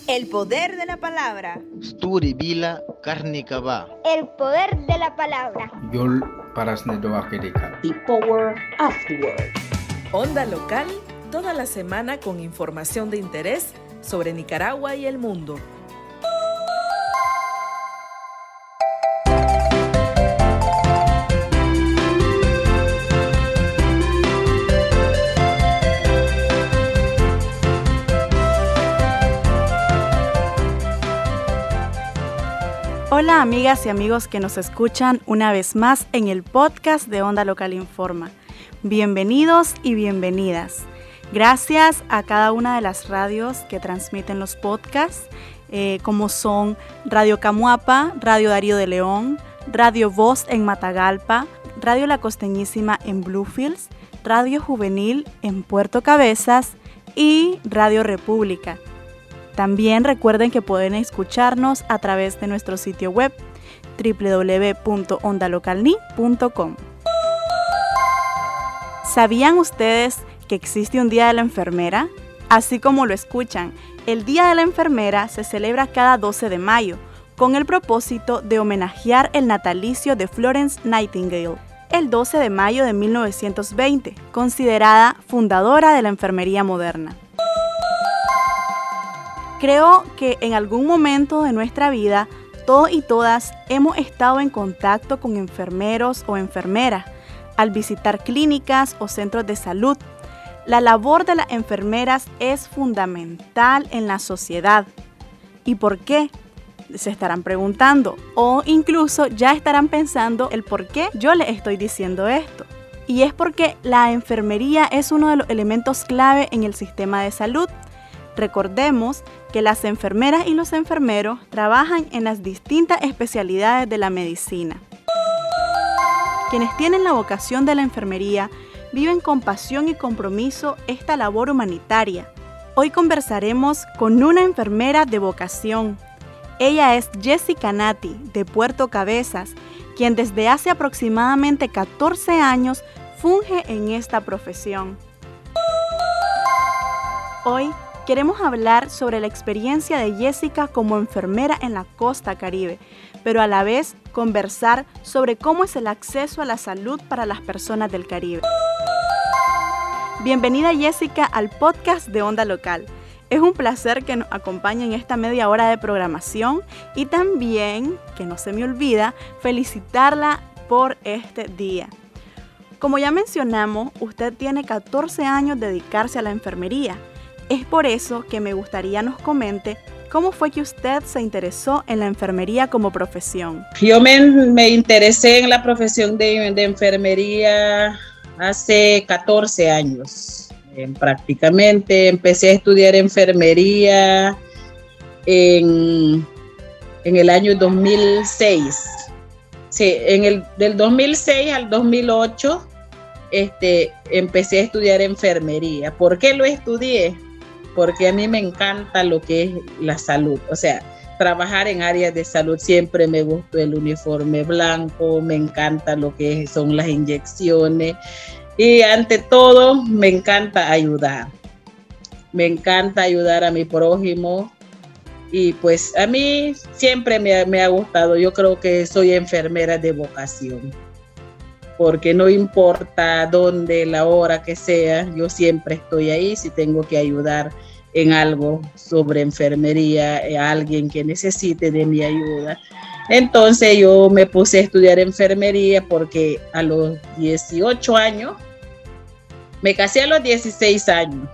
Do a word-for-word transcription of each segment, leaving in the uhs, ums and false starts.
El poder de la palabra. Sturi Vila Karnikava. El poder de la palabra. Yol Parasnedoakedeka. The power of the word. Onda Local, toda la semana con información de interés sobre Nicaragua y el mundo. Hola amigas y amigos que nos escuchan una vez más en el podcast de Onda Local Informa. Bienvenidos y bienvenidas. Gracias a cada una de las radios que transmiten los podcasts, eh, como son Radio Camuapa, Radio Darío de León, Radio Voz en Matagalpa, Radio La Costeñísima en Bluefields, Radio Juvenil en Puerto Cabezas y Radio República. También recuerden que pueden escucharnos a través de nuestro sitio web doble u doble u doble u punto onda local ni punto com. ¿Sabían ustedes que existe un Día de la Enfermera? Así como lo escuchan, el Día de la Enfermera se celebra cada doce de mayo, con el propósito de homenajear el natalicio de Florence Nightingale, el doce de mayo de mil novecientos veinte, considerada fundadora de la enfermería moderna. Creo que en algún momento de nuestra vida, todos y todas hemos estado en contacto con enfermeros o enfermeras al visitar clínicas o centros de salud. La labor de las enfermeras es fundamental en la sociedad. ¿Y por qué? Se estarán preguntando o incluso ya estarán pensando el por qué yo les estoy diciendo esto. Y es porque la enfermería es uno de los elementos clave en el sistema de salud. Recordemos que las enfermeras y los enfermeros trabajan en las distintas especialidades de la medicina. Quienes tienen la vocación de la enfermería viven con pasión y compromiso esta labor humanitaria. Hoy conversaremos con una enfermera de vocación. Ella es Jessica Nati, de Puerto Cabezas, quien desde hace aproximadamente catorce años funge en esta profesión. Hoy queremos hablar sobre la experiencia de Jessica como enfermera en la costa Caribe, pero a la vez conversar sobre cómo es el acceso a la salud para las personas del Caribe. Bienvenida Jessica al podcast de Onda Local. Es un placer que nos acompañe en esta media hora de programación y también, que no se me olvida, felicitarla por este día. Como ya mencionamos, usted tiene catorce años de dedicarse a la enfermería. Es por eso que me gustaría nos comente cómo fue que usted se interesó en la enfermería como profesión. Yo me, me interesé en la profesión de, de enfermería hace catorce años. Eh, prácticamente empecé a estudiar enfermería en, en el año dos mil seis. Sí, en el, del dos mil seis al dos mil ocho este, empecé a estudiar enfermería. ¿Por qué lo estudié? Porque a mí me encanta lo que es la salud, o sea, trabajar en áreas de salud. Siempre me gustó el uniforme blanco, me encanta lo que son las inyecciones y ante todo me encanta ayudar, me encanta ayudar a mi prójimo y pues a mí siempre me, me ha gustado. Yo creo que soy enfermera de vocación, porque no importa dónde, la hora que sea, yo siempre estoy ahí si tengo que ayudar en algo sobre enfermería, a alguien que necesite de mi ayuda. Entonces yo me puse a estudiar enfermería porque a los dieciocho años, me casé a los dieciséis años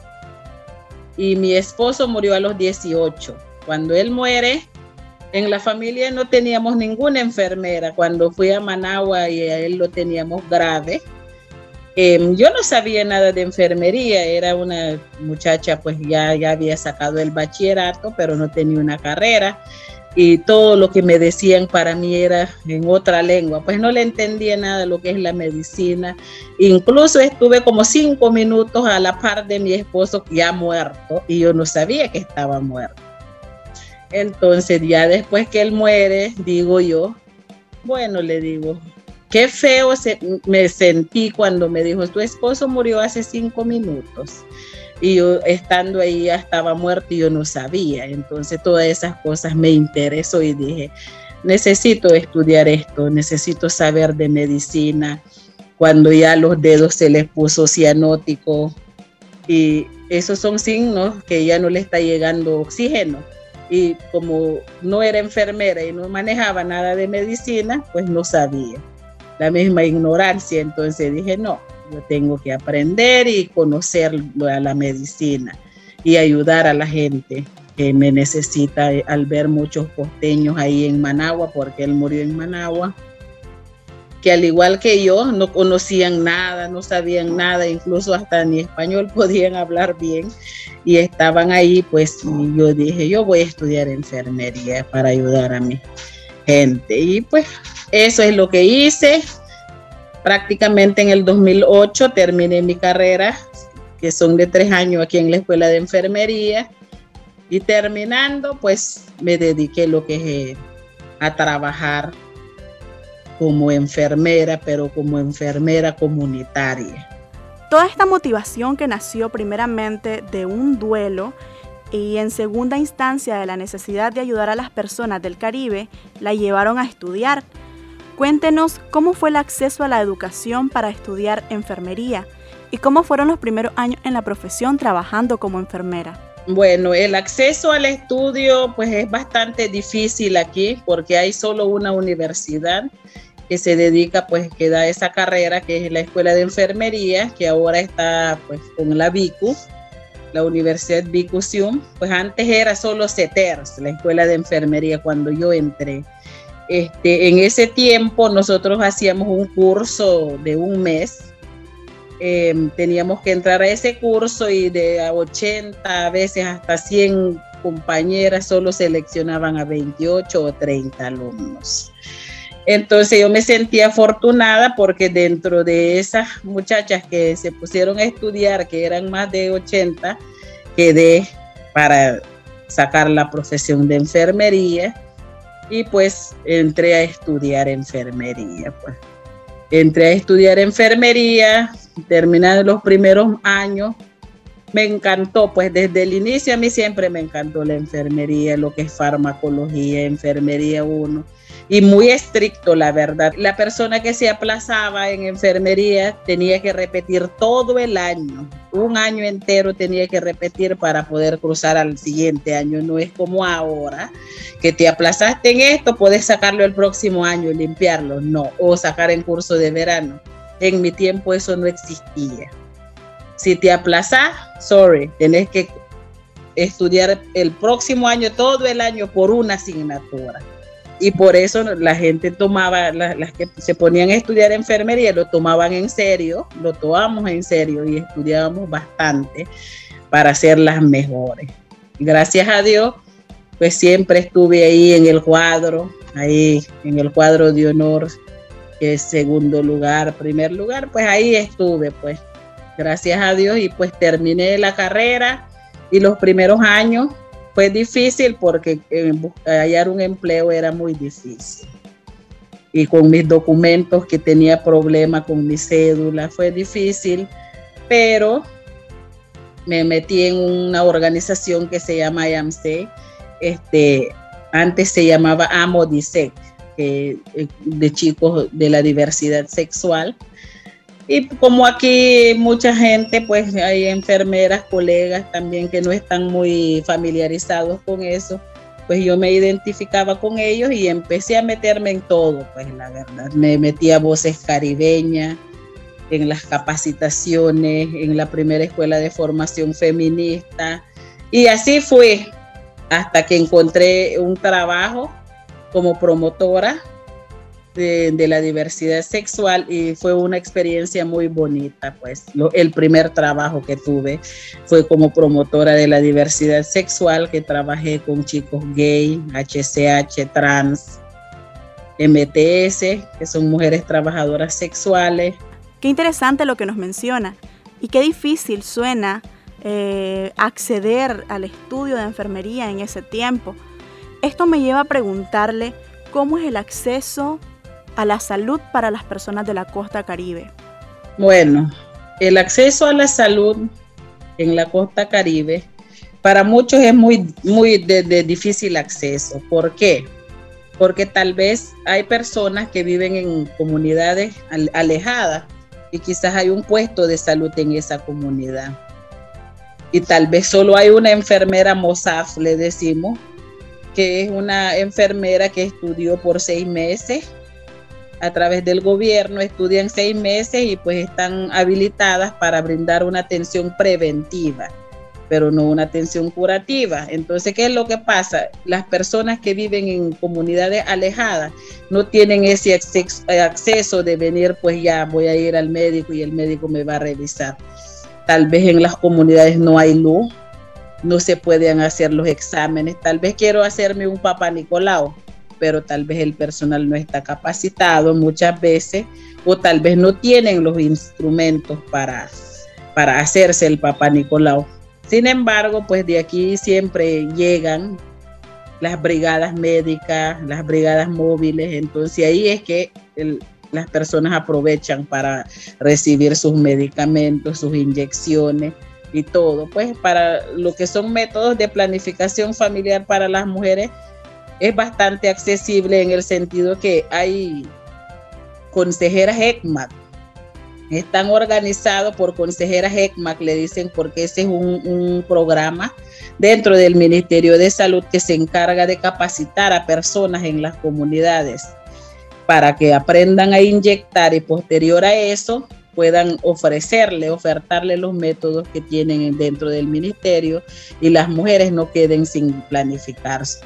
y mi esposo murió a los dieciocho. Cuando él muere, en la familia no teníamos ninguna enfermera. Cuando fui a Managua y a él lo teníamos grave, eh, yo no sabía nada de enfermería. Era una muchacha, pues ya, ya había sacado el bachillerato, pero no tenía una carrera. Y todo lo que me decían para mí era en otra lengua. Pues no le entendía nada de lo que es la medicina. Incluso estuve como cinco minutos a la par de mi esposo ya muerto y yo no sabía que estaba muerto. Entonces ya después que él muere, digo yo, bueno, le digo, qué feo se, me sentí cuando me dijo, tu esposo murió hace cinco minutos. y yo estando ahí ya estaba muerto y yo no sabía. Entonces todas esas cosas me interesó y dije, necesito estudiar esto, necesito saber de medicina. Cuando ya los dedos se les puso cianótico y esos son signos que ya no le está llegando oxígeno. Y como no era enfermera y no manejaba nada de medicina, pues no sabía. La misma ignorancia, entonces dije, no, yo tengo que aprender y conocer a la medicina y ayudar a la gente que me necesita, al ver muchos costeños ahí en Managua, porque él murió en Managua, que al igual que yo no conocían nada, no sabían nada, incluso hasta ni español podían hablar bien y estaban ahí, pues y yo dije, yo voy a estudiar enfermería para ayudar a mi gente. Y pues eso es lo que hice. Prácticamente en el dos mil ocho terminé mi carrera, que son de tres años aquí en la Escuela de Enfermería, y terminando pues me dediqué lo que es a trabajar como enfermera, pero como enfermera comunitaria. Toda esta motivación que nació primeramente de un duelo y en segunda instancia de la necesidad de ayudar a las personas del Caribe, la llevaron a estudiar. Cuéntenos cómo fue el acceso a la educación para estudiar enfermería y cómo fueron los primeros años en la profesión trabajando como enfermera. Bueno, el acceso al estudio pues es bastante difícil aquí porque hay solo una universidad que se dedica, pues que da esa carrera, que es la Escuela de Enfermería, que ahora está pues con la B I C U, la Universidad B I C U-SIUM. Pues antes era solo CETERS, la Escuela de Enfermería, cuando yo entré. Este, en ese tiempo nosotros hacíamos un curso de un mes, eh, teníamos que entrar a ese curso y de a ochenta, a veces hasta cien compañeras solo seleccionaban a veintiocho o treinta alumnos. Entonces yo me sentía afortunada porque dentro de esas muchachas que se pusieron a estudiar, que eran más de ochenta, quedé para sacar la profesión de enfermería. Y pues entré a estudiar enfermería. Pues. Entré a estudiar enfermería, terminando los primeros años, me encantó, pues desde el inicio a mí siempre me encantó la enfermería, lo que es farmacología, enfermería uno, y muy estricto la verdad. La persona que se aplazaba en enfermería tenía que repetir todo el año, un año entero tenía que repetir para poder cruzar al siguiente año. No es como ahora, que te aplazaste en esto, puedes sacarlo el próximo año y limpiarlo, no, o sacar en curso de verano. En mi tiempo eso no existía. Si te aplazas, sorry, tenés que estudiar el próximo año, todo el año por una asignatura. Y por eso la gente tomaba, las, las que se ponían a estudiar enfermería, lo tomaban en serio, lo tomamos en serio y estudiábamos bastante para ser las mejores. Gracias a Dios, pues siempre estuve ahí en el cuadro, ahí en el cuadro de honor, que es segundo lugar, primer lugar, pues ahí estuve, pues, gracias a Dios, y pues terminé la carrera y los primeros años fue difícil porque eh, hallar un empleo era muy difícil. Y con mis documentos que tenía problemas con mi cédula, fue difícil, pero me metí en una organización que se llama I A M C E, este, antes se llamaba AMODISEC, que, de chicos de la diversidad sexual. Y como aquí mucha gente, pues hay enfermeras, colegas también que no están muy familiarizados con eso, pues yo me identificaba con ellos y empecé a meterme en todo, pues la verdad. Me metí a Voces Caribeñas, en las capacitaciones, en la primera escuela de formación feminista, y así fue hasta que encontré un trabajo como promotora De, de la diversidad sexual y fue una experiencia muy bonita, pues lo, el primer trabajo que tuve fue como promotora de la diversidad sexual, que trabajé con chicos gay, H C H, trans, M T S, que son mujeres trabajadoras sexuales. Qué interesante lo que nos menciona y qué difícil suena eh, acceder al estudio de enfermería en ese tiempo. Esto me lleva a preguntarle cómo es el acceso a la salud para las personas de la costa Caribe. Bueno, el acceso a la salud en la costa Caribe, para muchos es muy, muy de, de difícil acceso. ¿Por qué? Porque tal vez hay personas que viven en comunidades alejadas y quizás hay un puesto de salud en esa comunidad. Y tal vez solo hay una enfermera MOSAF, le decimos, que es una enfermera que estudió por seis meses a través del gobierno, estudian seis meses y pues están habilitadas para brindar una atención preventiva, pero no una atención curativa. Entonces, ¿qué es lo que pasa? Las personas que viven en comunidades alejadas no tienen ese acceso, acceso de venir, pues ya voy a ir al médico y el médico me va a revisar. Tal vez en las comunidades no hay luz, no se pueden hacer los exámenes. Tal vez quiero hacerme un Papá Nicolau, pero tal vez el personal no está capacitado muchas veces, o tal vez no tienen los instrumentos para, para hacerse el Papá Nicolau. Sin embargo, pues de aquí siempre llegan las brigadas médicas, las brigadas móviles, entonces ahí es que el, las personas aprovechan para recibir sus medicamentos, sus inyecciones y todo. Pues para lo que son métodos de planificación familiar para las mujeres es bastante accesible en el sentido que hay consejeras E C M A C. Están organizados por consejeras E C M A C, le dicen, porque ese es un, un programa dentro del Ministerio de Salud que se encarga de capacitar a personas en las comunidades para que aprendan a inyectar y posterior a eso puedan ofrecerle, ofertarle los métodos que tienen dentro del ministerio y las mujeres no queden sin planificarse.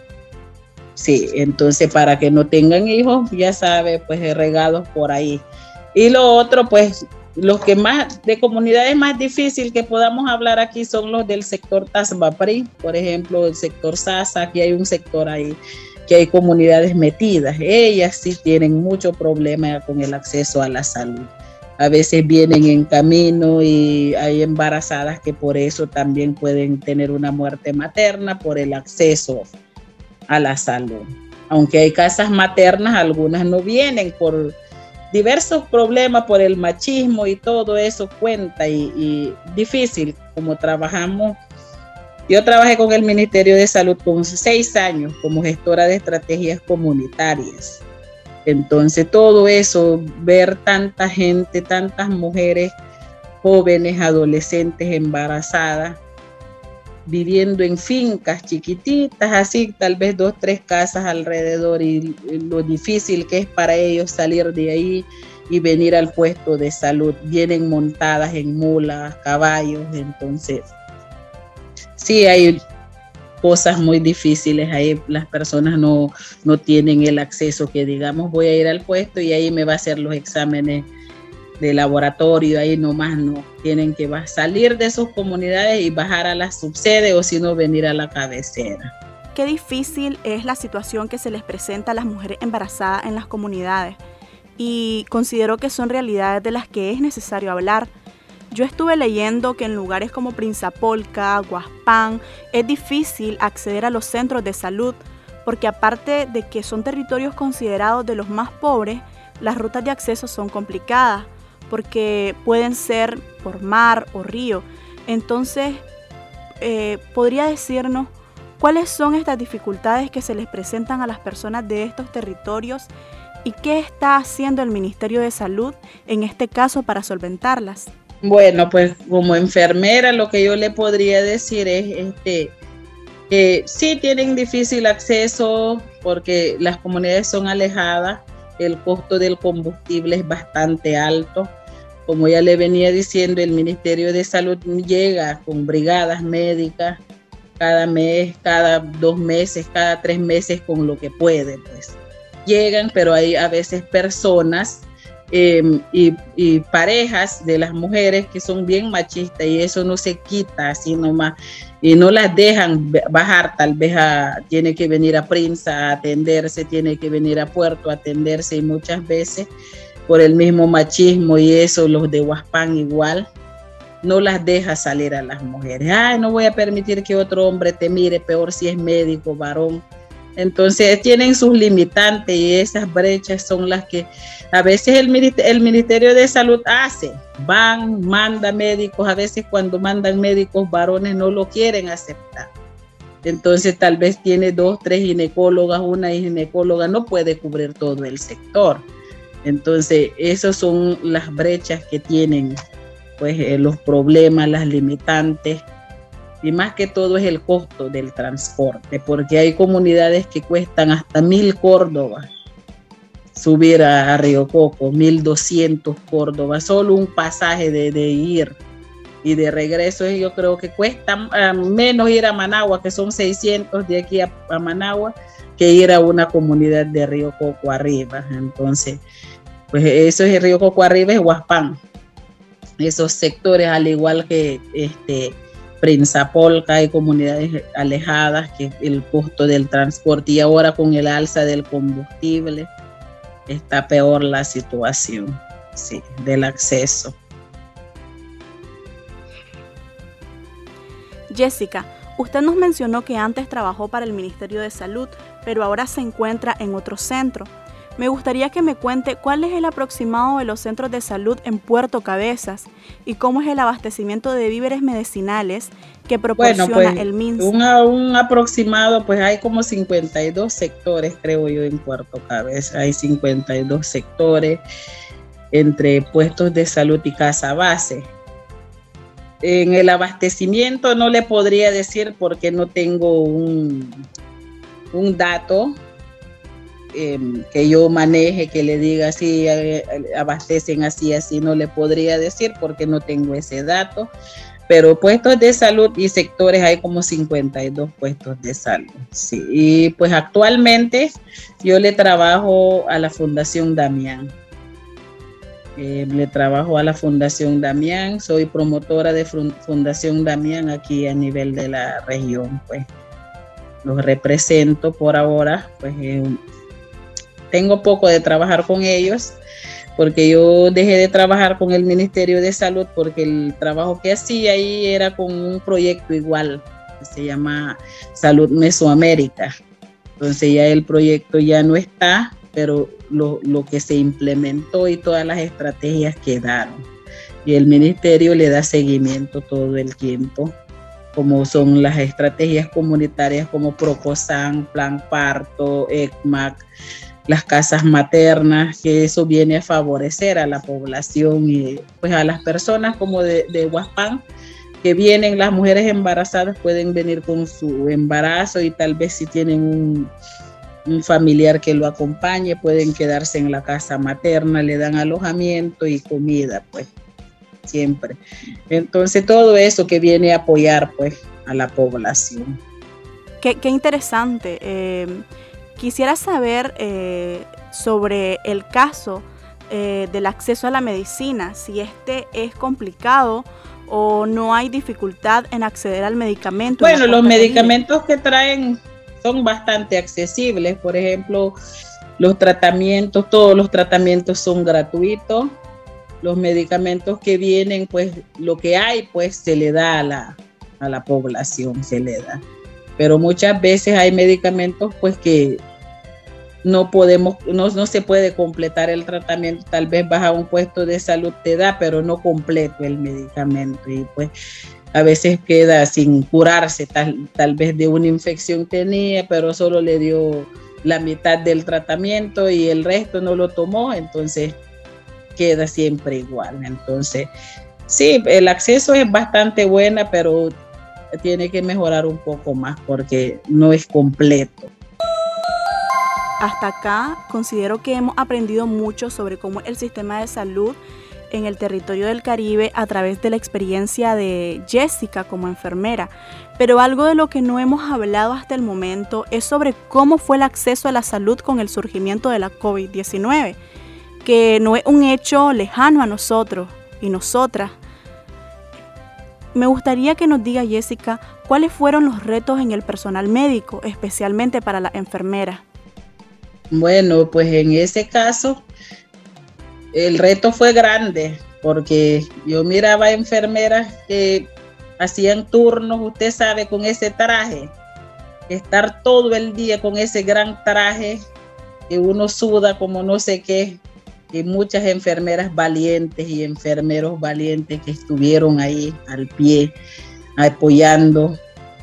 Sí, entonces para que no tengan hijos, ya sabe, pues regados por ahí. Y lo otro, pues los que más, de comunidades más difíciles que podamos hablar aquí son los del sector Tasbapri, por ejemplo, el sector Sasa, aquí hay un sector ahí que hay comunidades metidas. Ellas sí tienen mucho problema con el acceso a la salud. A veces vienen en camino y hay embarazadas que por eso también pueden tener una muerte materna por el acceso a la salud. Aunque hay casas maternas, algunas no vienen por diversos problemas, por el machismo y todo eso cuenta y, y difícil como trabajamos. Yo trabajé con el Ministerio de Salud con seis años como gestora de estrategias comunitarias. Entonces todo eso, ver tanta gente, tantas mujeres jóvenes, adolescentes, embarazadas, viviendo en fincas chiquititas, así tal vez dos, tres casas alrededor y, y lo difícil que es para ellos salir de ahí y venir al puesto de salud. Vienen montadas en mulas, caballos, entonces sí hay cosas muy difíciles, ahí las personas no, no tienen el acceso que digamos voy a ir al puesto y ahí me va a hacer los exámenes de laboratorio, ahí nomás no, tienen que salir de sus comunidades y bajar a la subsede o si no venir a la cabecera. Qué difícil es la situación que se les presenta a las mujeres embarazadas en las comunidades y considero que son realidades de las que es necesario hablar. Yo estuve leyendo que en lugares como Prinzapolca, Huaspán, es difícil acceder a los centros de salud porque aparte de que son territorios considerados de los más pobres, las rutas de acceso son complicadas porque pueden ser por mar o río. Entonces, eh, ¿podría decirnos cuáles son estas dificultades que se les presentan a las personas de estos territorios y qué está haciendo el Ministerio de Salud en este caso para solventarlas? Bueno, pues como enfermera lo que yo le podría decir es este, que sí tienen difícil acceso porque las comunidades son alejadas, el costo del combustible es bastante alto. Como ya le venía diciendo, el Ministerio de Salud llega con brigadas médicas cada mes, cada dos meses, cada tres meses con lo que puede, pues. Llegan, pero hay a veces personas eh, y, y parejas de las mujeres que son bien machistas y eso no se quita así nomás y no las dejan bajar, tal vez a, tiene que venir a Prinza a atenderse, tiene que venir a Puerto a atenderse y muchas veces por el mismo machismo y eso, los de Huaspán igual, no las deja salir a las mujeres. Ay, no voy a permitir que otro hombre te mire, peor si es médico, varón. Entonces tienen sus limitantes y esas brechas son las que a veces el Ministerio, el Ministerio de Salud hace, van, manda médicos, a veces cuando mandan médicos varones no lo quieren aceptar. Entonces tal vez tiene dos, tres ginecólogas, una ginecóloga no puede cubrir todo el sector. Entonces esas son las brechas que tienen, pues eh, los problemas, las limitantes. Y más que todo es el costo del transporte, porque hay comunidades que cuestan hasta mil córdobas subir a, a Río Coco, mil doscientos córdobas, solo un pasaje de, de ir y de regreso. Yo creo que cuesta uh, menos ir a Managua, que son seiscientos de aquí a, a Managua, que ir a una comunidad de Río Coco arriba. Entonces, pues eso es Río Coco arriba, es Huaspán. Esos sectores, al igual que este Prinzapolca, hay comunidades alejadas que el costo del transporte, y ahora con el alza del combustible está peor la situación, sí, del acceso. Jessica, usted nos mencionó que antes trabajó para el Ministerio de Salud, pero ahora se encuentra en otro centro. Me gustaría que me cuente cuál es el aproximado de los centros de salud en Puerto Cabezas y cómo es el abastecimiento de víveres medicinales que proporciona bueno, pues, el MINSA. Un, un aproximado, pues hay como cincuenta y dos sectores, creo yo, en Puerto Cabezas. Hay cincuenta y dos sectores entre puestos de salud y casa base. En el abastecimiento no le podría decir porque no tengo un, un dato Eh, que yo maneje, que le diga si eh, abastecen así, así, no le podría decir porque no tengo ese dato, pero puestos de salud y sectores hay como cincuenta y dos puestos de salud, sí. Y pues actualmente yo le trabajo a la Fundación Damián, eh, le trabajo a la Fundación Damián, soy promotora de Fundación Damián aquí a nivel de la región, pues los represento por ahora, pues eh, tengo poco de trabajar con ellos porque yo dejé de trabajar con el Ministerio de Salud porque el trabajo que hacía ahí era con un proyecto igual que se llama Salud Mesoamérica. Entonces ya el proyecto ya no está, pero lo, lo que se implementó y todas las estrategias quedaron. Y el Ministerio le da seguimiento todo el tiempo, como son las estrategias comunitarias como Proposan, Plan Parto, E C M A C, las casas maternas, que eso viene a favorecer a la población y pues a las personas como de, de Huaspán, que vienen, las mujeres embarazadas pueden venir con su embarazo y tal vez si tienen un, un familiar que lo acompañe, pueden quedarse en la casa materna, le dan alojamiento y comida, pues siempre. Entonces todo eso que viene a apoyar pues a la población. Qué, qué interesante. Eh... Quisiera saber eh, sobre el caso eh, del acceso a la medicina, si este es complicado o no hay dificultad en acceder al medicamento. Bueno, los medicamentos que traen son bastante accesibles, por ejemplo, los tratamientos, todos los tratamientos son gratuitos, los medicamentos que vienen, pues lo que hay, pues se le da a la, a la población, se le da. Pero muchas veces hay medicamentos pues que no podemos, no, no se puede completar el tratamiento, tal vez vas a un puesto de salud, te da, pero no completo el medicamento y pues a veces queda sin curarse, tal, tal vez de una infección tenía, pero solo le dio la mitad del tratamiento y el resto no lo tomó, entonces queda siempre igual. Entonces, sí, el acceso es bastante buena, pero tiene que mejorar un poco más porque no es completo. Hasta acá considero que hemos aprendido mucho sobre cómo el sistema de salud en el territorio del Caribe a través de la experiencia de Jessica como enfermera, pero algo de lo que no hemos hablado hasta el momento es sobre cómo fue el acceso a la salud con el surgimiento de la COVID diecinueve, que no es un hecho lejano a nosotros y nosotras. Me gustaría que nos diga, Jessica, cuáles fueron los retos en el personal médico, especialmente para las enfermeras. Bueno, pues en ese caso, el reto fue grande, porque yo miraba enfermeras que hacían turnos, usted sabe, con ese traje, estar todo el día con ese gran traje que uno suda como no sé qué, y muchas enfermeras valientes y enfermeros valientes que estuvieron ahí al pie apoyando,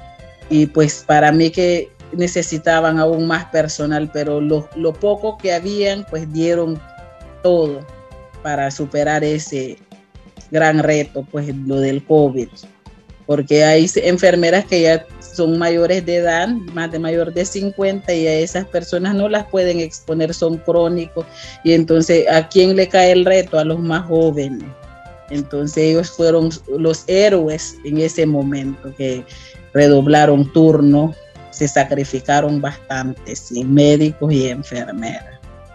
y pues para mí que necesitaban aún más personal, pero lo, lo poco que habían pues dieron todo para superar ese gran reto, pues lo del COVID, porque hay enfermeras que ya son mayores de edad, más de mayor de cincuenta, y a esas personas no las pueden exponer, son crónicos, y entonces ¿a quién le cae el reto? A los más jóvenes. Entonces ellos fueron los héroes en ese momento, que redoblaron turno, se sacrificaron bastante, sí, médicos y enfermeras.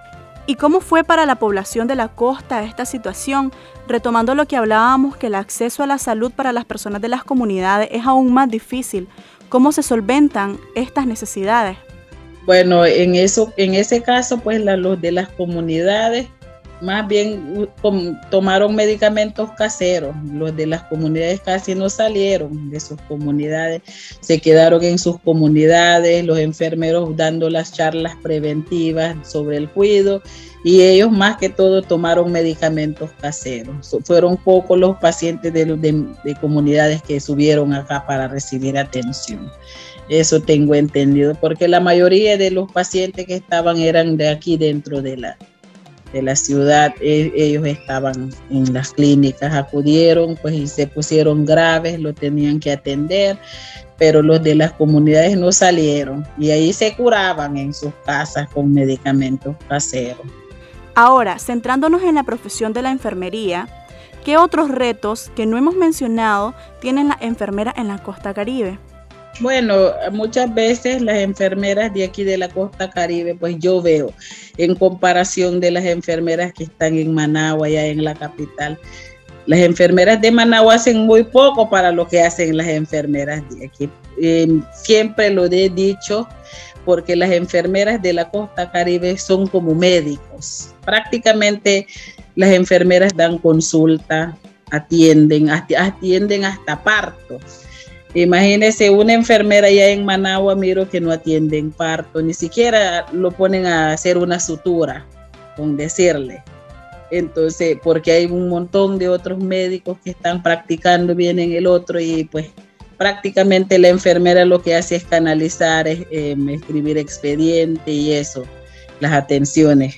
¿Y cómo fue para la población de la costa esta situación? Retomando lo que hablábamos, que el acceso a la salud para las personas de las comunidades es aún más difícil. ¿Cómo se solventan estas necesidades? Bueno, en eso, en ese caso, pues la, los de las comunidades más bien com, tomaron medicamentos caseros. Los de las comunidades casi no salieron de sus comunidades, se quedaron en sus comunidades, los enfermeros dando las charlas preventivas sobre el cuidado, y ellos más que todo tomaron medicamentos caseros. Fueron pocos los pacientes de, de, de comunidades que subieron acá para recibir atención. Eso tengo entendido, porque la mayoría de los pacientes que estaban eran de aquí dentro de la de la ciudad. Ellos estaban en las clínicas, acudieron pues y se pusieron graves, lo tenían que atender, pero los de las comunidades no salieron y ahí se curaban en sus casas con medicamentos caseros. Ahora, centrándonos en la profesión de la enfermería, ¿qué otros retos que no hemos mencionado tienen las enfermeras en la costa Caribe? Bueno, muchas veces las enfermeras de aquí de la costa Caribe, pues yo veo, en comparación de las enfermeras que están en Managua, allá en la capital, las enfermeras de Managua hacen muy poco para lo que hacen las enfermeras de aquí. Eh, siempre lo he dicho, porque las enfermeras de la costa Caribe son como médicos. Prácticamente las enfermeras dan consulta, atienden, atienden hasta partos. Imagínese una enfermera allá en Managua, miro que no atienden parto, ni siquiera lo ponen a hacer una sutura, con decirle. Entonces, porque hay un montón de otros médicos que están practicando bien en el otro, y pues prácticamente la enfermera lo que hace es canalizar, es, eh, escribir expediente y eso, las atenciones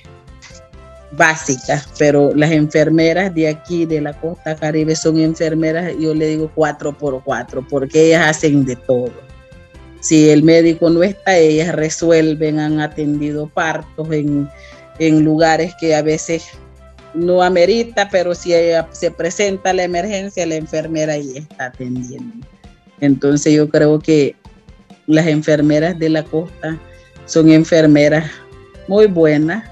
básicas, pero las enfermeras de aquí de la costa Caribe son enfermeras, yo le digo cuatro por cuatro, porque ellas hacen de todo. Si el médico no está, ellas resuelven, han atendido partos en, en lugares que a veces no amerita, pero si se presenta la emergencia, la enfermera ahí está atendiendo. Entonces yo creo que las enfermeras de la costa son enfermeras muy buenas,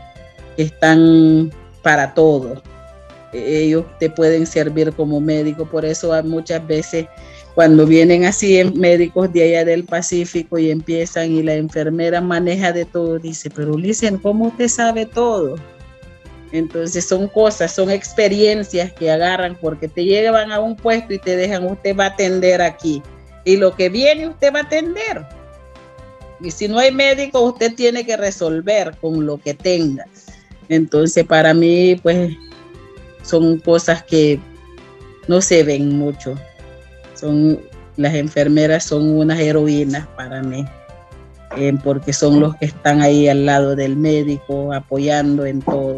están para todo. Ellos te pueden servir como médico, por eso muchas veces cuando vienen así médicos de allá del Pacífico y empiezan y la enfermera maneja de todo, dice, pero dicen, ¿cómo usted sabe todo? Entonces son cosas, son experiencias que agarran, porque te llevan a un puesto y te dejan, usted va a atender aquí, y lo que viene usted va a atender. Y si no hay médico, usted tiene que resolver con lo que tenga. Entonces, para mí, pues, son cosas que no se ven mucho. Son, las enfermeras son unas heroínas para mí, eh, porque son los que están ahí al lado del médico, apoyando en todo.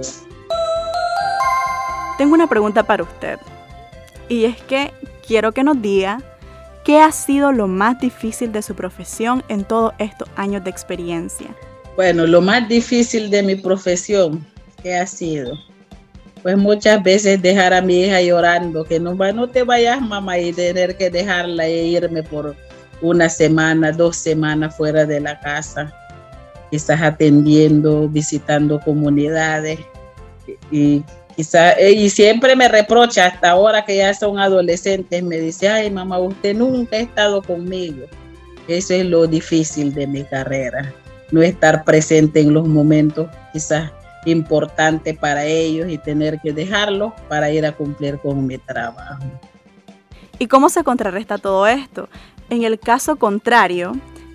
Tengo una pregunta para usted, y es que quiero que nos diga qué ha sido lo más difícil de su profesión en todos estos años de experiencia. Bueno, lo más difícil de mi profesión, ¿qué ha sido? Pues muchas veces dejar a mi hija llorando, que no, no te vayas, mamá, y tener que dejarla e irme por una semana, dos semanas fuera de la casa, quizás atendiendo, visitando comunidades, y quizás, y siempre me reprocha, hasta ahora que ya son adolescentes, me dice, ay mamá, usted nunca ha estado conmigo. Eso es lo difícil de mi carrera, no estar presente en los momentos quizás importante para ellos y tener que dejarlo para ir a cumplir con mi trabajo. ¿Y cómo se contrarresta todo esto? En el caso contrario,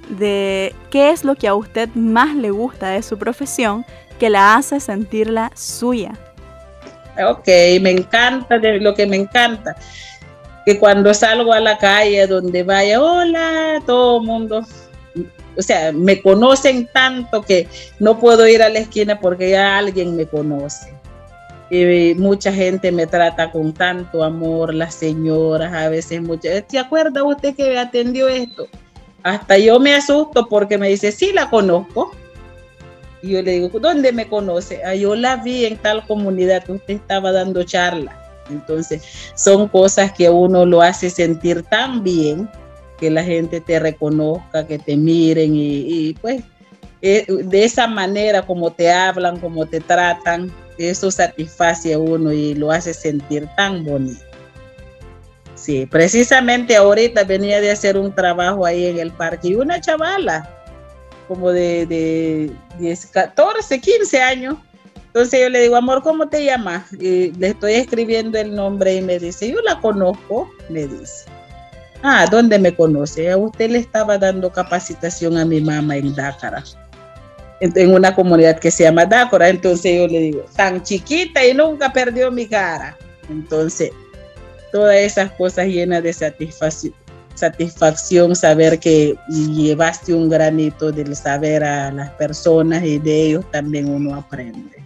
de qué es lo que a usted más le gusta de su profesión que la hace sentirla suya. Ok, me encanta, de lo que me encanta, que cuando salgo a la calle, donde vaya, hola, todo el mundo, o sea, me conocen tanto que no puedo ir a la esquina porque ya alguien me conoce. Y mucha gente me trata con tanto amor, las señoras, a veces muchas, ¿se acuerda usted que atendió esto? Hasta yo me asusto porque me dice, sí, la conozco. Y yo le digo, ¿dónde me conoce? Ah, yo la vi en tal comunidad que usted estaba dando charla. Entonces, son cosas que uno lo hace sentir tan bien, que la gente te reconozca, que te miren y, y pues, eh, de esa manera como te hablan, como te tratan, eso satisface a uno y lo hace sentir tan bonito. Sí, precisamente ahorita venía de hacer un trabajo ahí en el parque y una chavala como de, de diez, catorce, quince años. Entonces yo le digo, amor, ¿cómo te llamas? Y le estoy escribiendo el nombre y me dice, yo la conozco, me dice. Ah, ¿dónde me conoce? A usted le estaba dando capacitación a mi mamá en Dácara, en una comunidad que se llama Dácara. Entonces yo le digo, tan chiquita y nunca perdió mi cara. Entonces, todas esas cosas llenas de satisfacción, satisfacción, saber que llevaste un granito del saber a las personas y de ellos también uno aprende.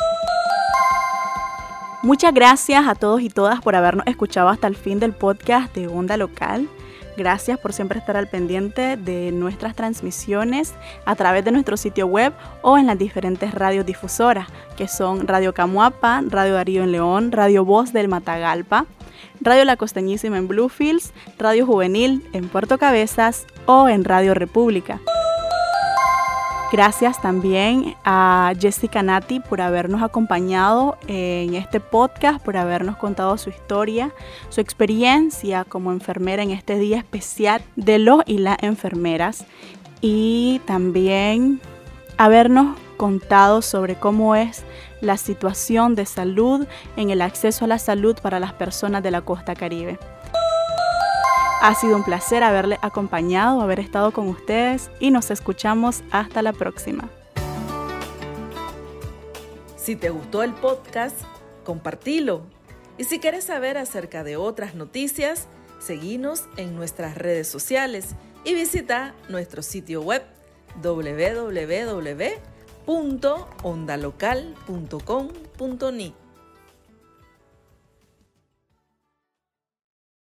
Muchas gracias a todos y todas por habernos escuchado hasta el fin del podcast de Onda Local. Gracias por siempre estar al pendiente de nuestras transmisiones a través de nuestro sitio web o en las diferentes radios difusoras, que son Radio Camuapa, Radio Darío en León, Radio Voz del Matagalpa, Radio La Costeñísima en Bluefields, Radio Juvenil en Puerto Cabezas o en Radio República. Gracias también a Jessica Nati por habernos acompañado en este podcast, por habernos contado su historia, su experiencia como enfermera en este día especial de los y las enfermeras, y también habernos contado sobre cómo es la situación de salud en el acceso a la salud para las personas de la costa Caribe. Ha sido un placer haberle acompañado, haber estado con ustedes y nos escuchamos hasta la próxima. Si te gustó el podcast, compartilo. Y si quieres saber acerca de otras noticias, seguinos en nuestras redes sociales y visita nuestro sitio web doble u doble u doble u punto ondalocal punto com punto ni.